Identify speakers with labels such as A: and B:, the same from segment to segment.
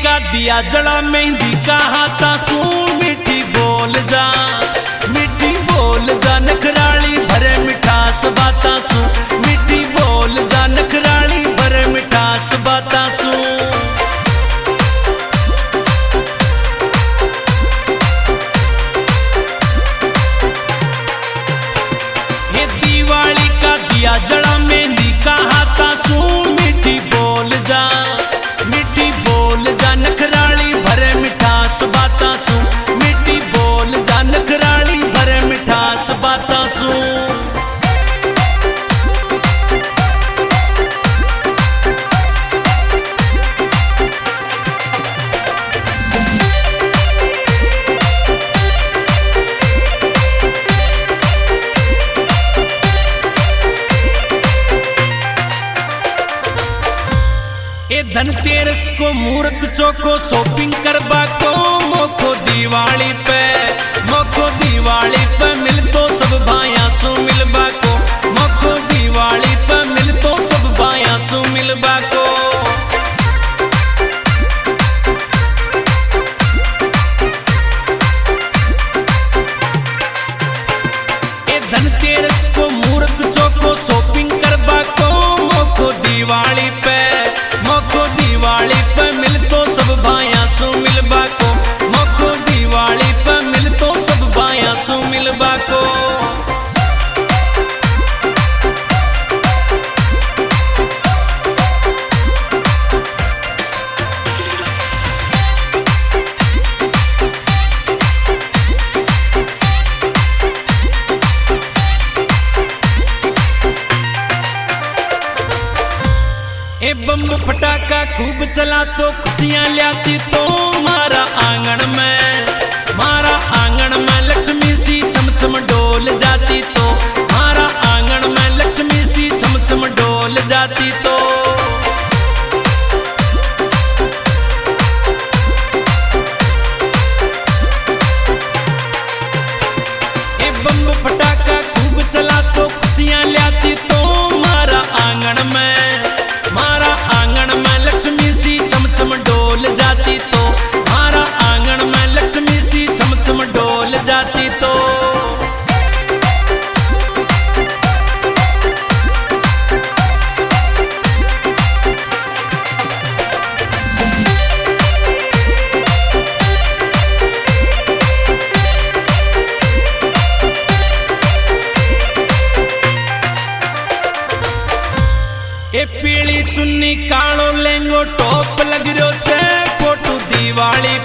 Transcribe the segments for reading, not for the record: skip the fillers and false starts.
A: का दिया जला मेहंदी का हाथा सू मीठी बोल जा नखराली भरे मिठास बाता सू मीठी बोल जा नखराली भरे मिठास बाता सू। ये दिवाली का दिया जला मेहंदी का हाथा सू मीठी बोल जा नखराली भरे मिठास बाता सू मीठी बोल जा नखराली भरे मिठास बाता सू। ए धनतेरस को मुहूर्त चौको शॉपिंग करबा को मोको दिवाली पे मिल तो सब भाइयां सु मिलबा को मोको दिवाली पे मिल तो सब भाइयां सु मिलबा को। ए धनतेरस को मुहूर्त चौको शॉपिंग करबा को मोको दिवाली पे मिल तो सब भाइयां सु मिलबा को मोको दिवाली पे मिल तो सब भाइयां सु मिलबा को। ए बम फटाका खूब चला तो खुशियां लाती तो मारा आंगन में लक्ष्मी सी चमचम डोल जाती तो मारा आंगन में लक्ष्मी सी चमचम डोल जाती तो। ए बम फटाका खूब चला तो खुशियां लाती तो मारा आंगन में लक्ष्मी सी चमचम डोल जाती तो मारा आंगन में लक्ष्मी सी चमचम डोल जाती तो। ए पीली चुन्नी कालो लेंगो टॉप लग रहो छे फोटो दिवाली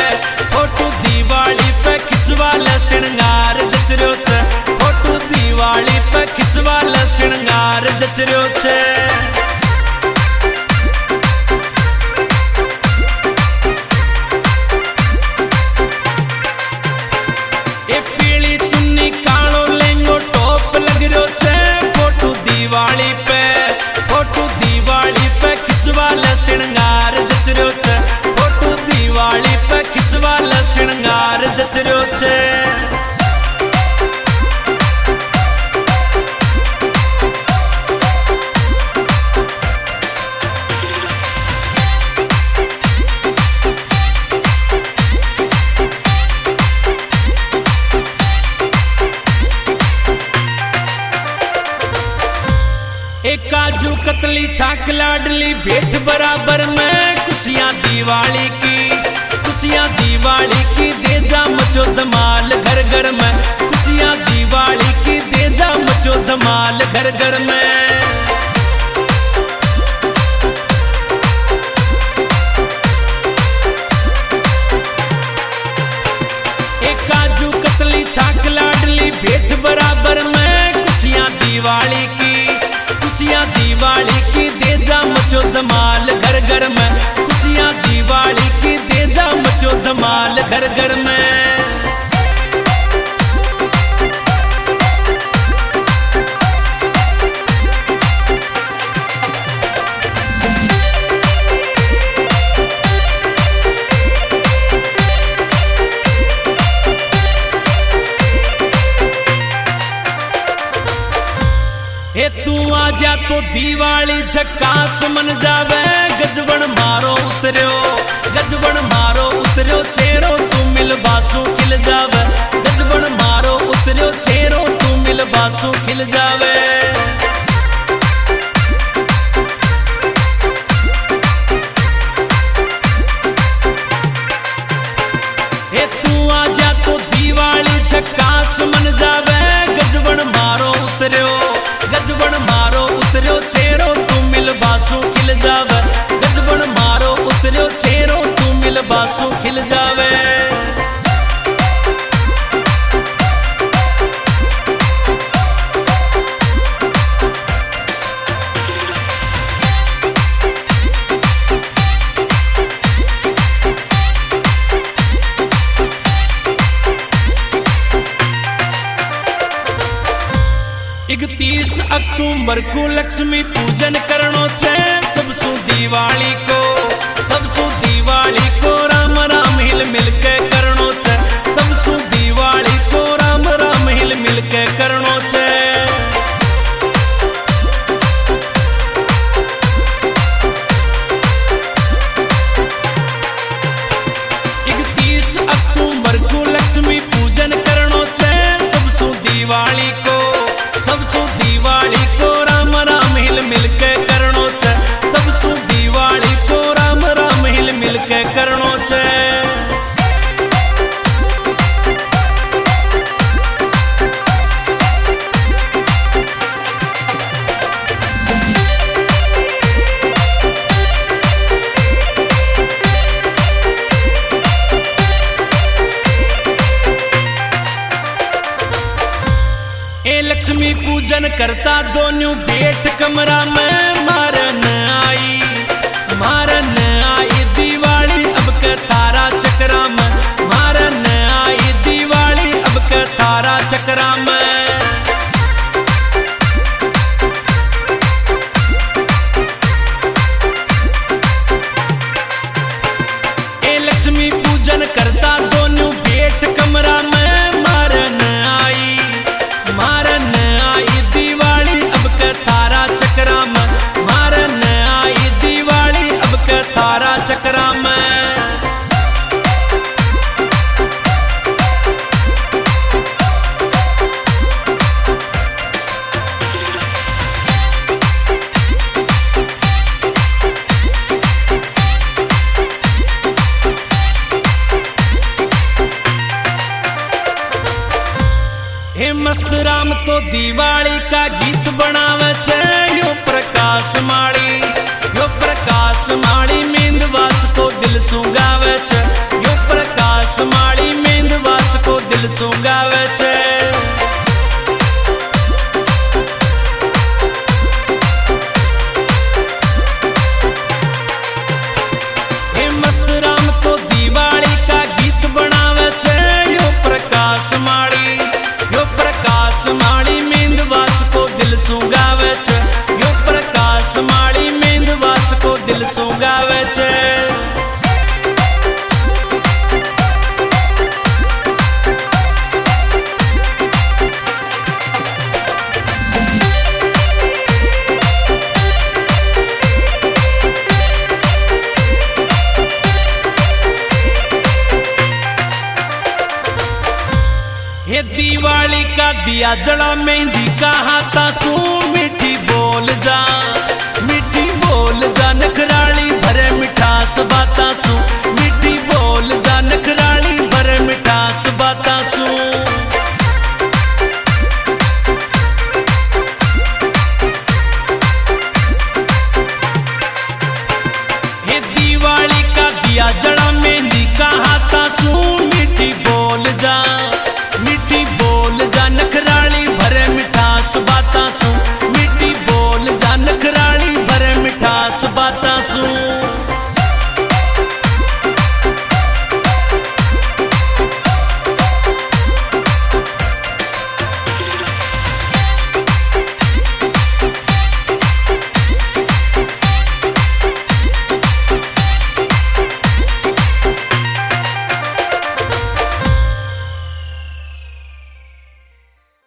A: पे खिंचवा ले श्रृंगार जच रहो छे फोटो दिवाली पे खिंचवा ले श्रृंगार जच रहो छे। ए पीली चुन्नी कालो लेंगो टॉप लग रहो छे फोटो दिवाली पे खिंचवा ले श्रृंगार जच रहो छे फोटो दिवाली पे खिंचवा ले श्रृंगार जच रहो छे। एक काजू कतली छाक लाडली भेंट बराबर में खुशियां दिवाली की दे जा मचो धमाल घर घर में खुशियां दिवाली की दे जा मचो धमाल घर घर में। एक काजू कतली छाक लाडली भेंट बराबर में खुशियां दिवाली की दे जा मचो धमाल घर घर में खुशियां दिवाली की दे जा मचो धमाल घर घर में। हे तू आ जा तो दिवाली झकास मन जावे। गजबन मारो उतरियो, गजबन मारो उतरियो, चेहरो तू मिल बासु खिल जावे। गजबन मारो उतरियो, चेहरो तू मिल बासु खिल जावे। हे तू आ जा तो दिवाली झकास मन जावे। गजबन मारो उतरियो, गजबन मारो उतरियो, चेहरो तू मिल बासु खिल जावे। गजबन मारो उतरियो, चेहरो तू मिल बासु खिल जावे। इकतीस अक्टूबर को लक्ष्मी पूजन करनो छे। सबसु दिवाली को, सबसु दिवाली को राम राम हिल मिल के करनो छे। सबसु दिवाली को राम राम हिल मिल के करनो छे। इकतीस अक्टूबर को लक्ष्मी पूजन करनो छे। सबसु दिवाली को, सबसु दिवाली को राम राम हिल मिल के करनो छे। सबसु दिवाली को राम राम हिल मिल के करनो छे। ए लक्ष्मी पूजन करता दोनों बेट कमरा में। मारन आई, मारन आई दिवाली अब के तारा चक्रा में। मारन आई दिवाली अब के तारा चक्रा में। ए लक्ष्मी पूजन करता दोनों बेट कमरा में। मारन आई, मारन आई दिवाली अब के तारा चक्रा में। मारन आई दिवाली अब के तारा चक्रा में। हे मस्त राम तो दिवाली का गीत बनावे छे। यो प्रकाश माड़ी, यो प्रकाश माड़ी मेंदवास को दिल सुगावे छे। यो प्रकाश माड़ी मेंदवास को दिल सुगावे छे। हे मस्त राम तो दिवाली का गीत बनावे छे। यो प्रकाश माड़ी, यो प्रकाश माड़ी मेंदवास को दिल सुगावे छे। यो प्रकाश माड़ी मेंदवास को दिल सुगावे छे। हे दिवाली का दिया जला मेहंदी का हाथा सू। मीठी बोल जा, मीठी बोल जा नखराली भरे मिठास बाता सू। मीठी बोल जा नखराली भरे मिठास बाता सू। हे दिवाली का दिया जला मेहंदी का हाथा सू। मीठी बोल जा, मीठी बोल जा नखराली भरे मिठास बाता सू।